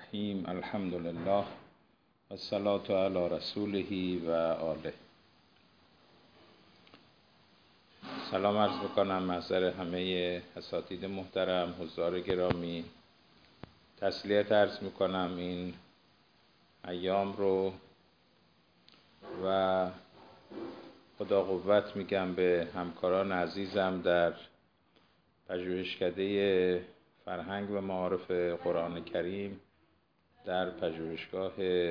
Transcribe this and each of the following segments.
الرحیم. الحمد لله و الصلاة علی رسوله و آله. سلام عرض بکنم محضر همه اساتید محترم، حضار گرامی. تسلیت عرض میکنم این ایام رو و خدا قوت میگم به همکاران عزیزم در پژوهشکده فرهنگ و معارف قرآن کریم در پژوهشگاه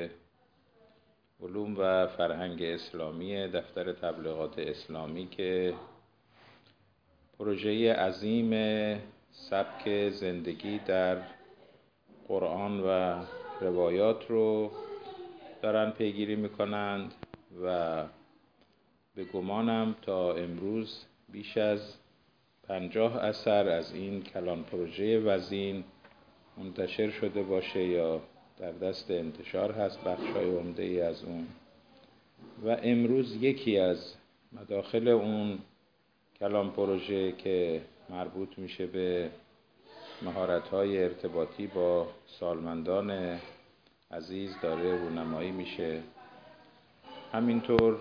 علوم و فرهنگ اسلامی دفتر تبلیغات اسلامی که پروژه عظیم سبک زندگی در قرآن و روایات رو دارن پیگیری میکنند و به گمانم تا امروز بیش از 50 اثر از این کلان پروژه وزین منتشر شده باشه یا در دست انتشار هست بخشای عمده ای از اون، و امروز یکی از مداخل اون کلان پروژه که مربوط میشه به مهارت‌های ارتباطی با سالمندان عزیز داره رونمایی میشه. همینطور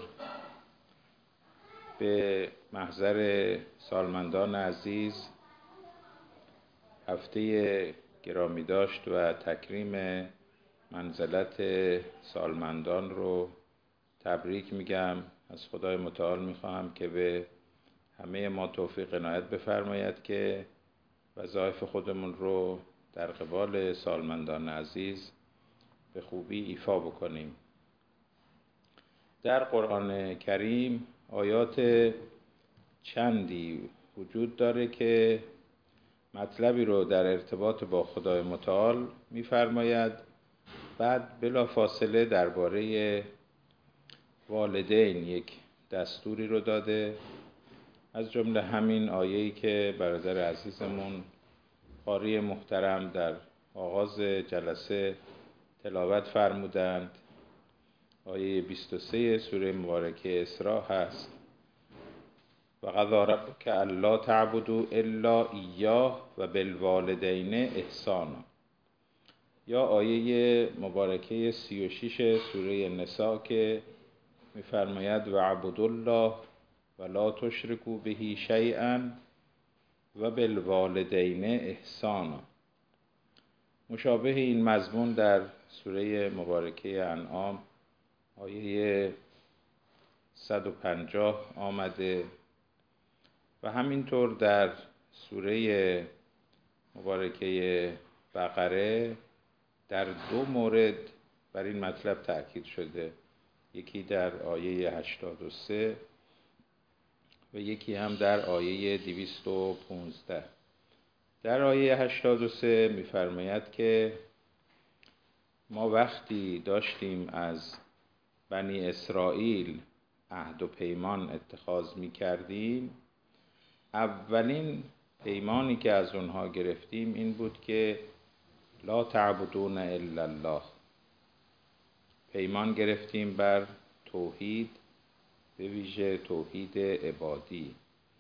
به محضر سالمندان عزیز هفته گرامی داشت و تکریم منزلت سالمندان رو تبریک میگم. از خدای متعال میخواهم که به همه ما توفیق عنایت بفرماید که وظایف خودمون رو در قبال سالمندان عزیز به خوبی ایفا بکنیم. در قرآن کریم آیات چندی وجود داره که مطلبی رو در ارتباط با خدای متعال می‌فرماید، بعد بلافاصله درباره والدین یک دستوری رو داده، از جمله همین آیه‌ای که برادر عزیزمون قاری محترم در آغاز جلسه تلاوت فرمودند. آیه 23 سوره مبارکه اسراء هست: و قضی ربک الا تعبدوا الا ایاه و بالوالدین احسانا. یا آیه مبارکه 36 سوره نساء که می‌فرماید و اعبدوا الله و لا تشرکوا به شیئا و بالوالدین احسانا. مشابه این مضمون در سوره مبارکه انعام آیه 150 آمده و همینطور در سوره مبارکه بقره در 2 مورد بر این مطلب تأکید شده، یکی در آیه 83 و یکی هم در آیه 215. در آیه 83 می‌فرماید که ما وقتی داشتیم از بنی اسرائیل عهد و پیمان اتخاذ می‌کردیم، اولین پیمانی که از اونها گرفتیم این بود که لا تعبدون الا الله. پیمان گرفتیم بر توحید، به ویژه توحید عبادی.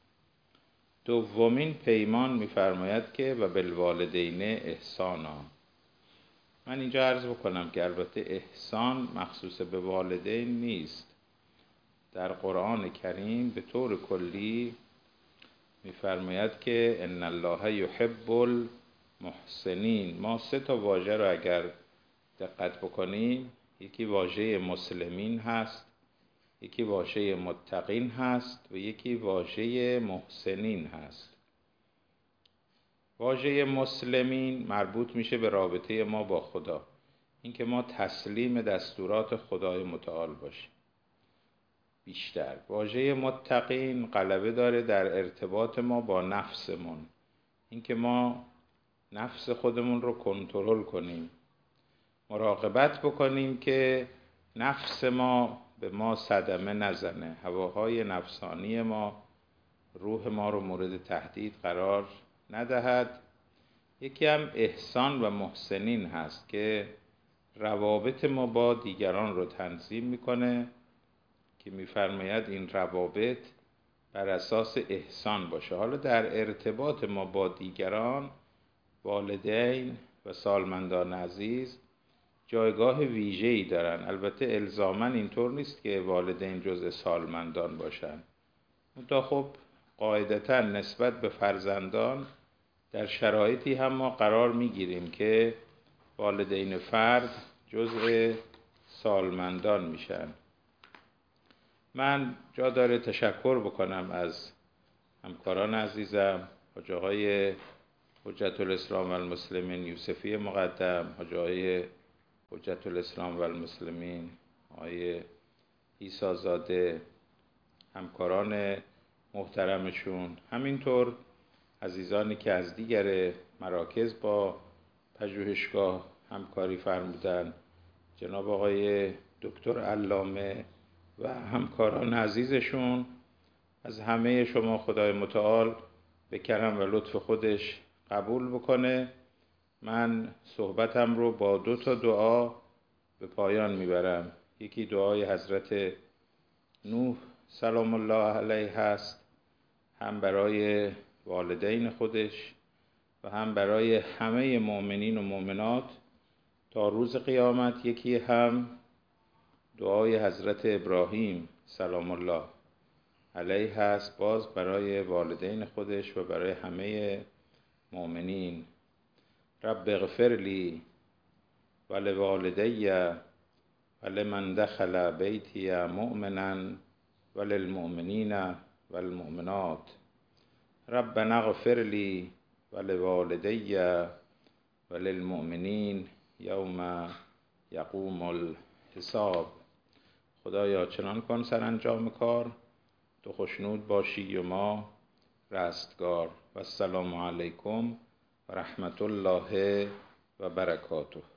دومین پیمان می‌فرماید که و بالوالدین احسانا. من اینجا عرض بکنم که البته احسان مخصوص به والدین نیست. در قرآن کریم به طور کلی می‌فرماید که ان الله یحب المحسنین. ما 3 واژه رو اگر دقت بکنیم، یکی واژه مسلمین هست، یکی واژه متقین هست و یکی واژه محسنین هست. واژه مسلمین مربوط میشه به رابطه ما با خدا، اینکه ما تسلیم دستورات خدای متعال باشیم. بیشتر واژه متقین غلبه داره در ارتباط ما با نفسمون، اینکه ما نفس خودمون رو کنترل کنیم، مراقبت بکنیم که نفس ما به ما صدمه نزنه، هواهای نفسانی ما روح ما رو مورد تهدید قرار ندهد. یکی هم احسان و محسنین هست که روابط ما با دیگران رو تنظیم میکنه، که میفرماید این روابط بر اساس احسان باشه. حالا در ارتباط ما با دیگران، والدین و سالمندان عزیز جایگاه ویژه‌ای دارن. البته الزاماً اینطور نیست که والدین جزء سالمندان باشن، منتها خب قاعدتاً نسبت به فرزندان در شرایطی هم ما قرار میگیریم که والدین فرد جزء سالمندان میشن. من جا داره تشکر بکنم از همکاران عزیزم، حاج آقای حجت الاسلام و المسلمین یوسفی مقدم، حاج آقای حجت الاسلام و المسلمین آقای عیسی زاده، همکاران محترمشون، همینطور عزیزانی که از دیگر مراکز با پژوهشگاه همکاری فرمودن، جناب آقای دکتر علامه و همکاران عزیزشون. از همه شما خدای متعال به کرم و لطف خودش قبول بکنه. من صحبتم رو با 2 دعا به پایان میبرم. یکی دعای حضرت نوح سلام الله علیه هست، هم برای والدین خودش و هم برای همه مؤمنین و مؤمنات تا روز قیامت. یکی هم دعای حضرت ابراهیم سلام الله علیه هست، باز برای والدین خودش و برای همه مؤمنین. رب اغفر لی ولوالدی ولمن دخل بیتی مؤمنا وللمؤمنین والمؤمنات. ربنا اغفر لی ولوالدی وللمؤمنین یوم یقوم الحساب. خدایا چنان کن سرانجام کار تو خوشنود باشی و ما رستگار. و السلام علیکم و رحمت الله و برکاته.